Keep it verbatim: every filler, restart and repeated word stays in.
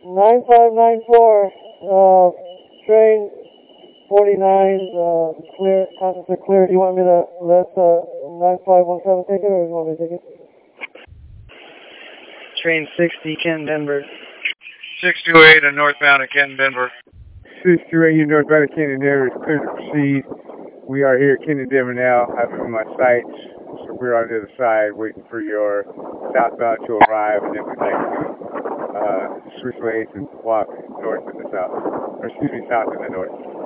nine five nine four, uh, train forty-nine, uh, clear, contents are clear. Do you want me to let, uh, nine five one seven take it, or do you want me to take it? Train sixty, Ken Denver. six two eight and northbound at Ken Denver. six two eight northbound at Ken Denver is clear to proceed. We are here at Ken Denver now, having my sights. So we're on the other side, waiting for your southbound to arrive, and then we'd like to uh, switch lanes and walk north in the south, or excuse me, south in the north.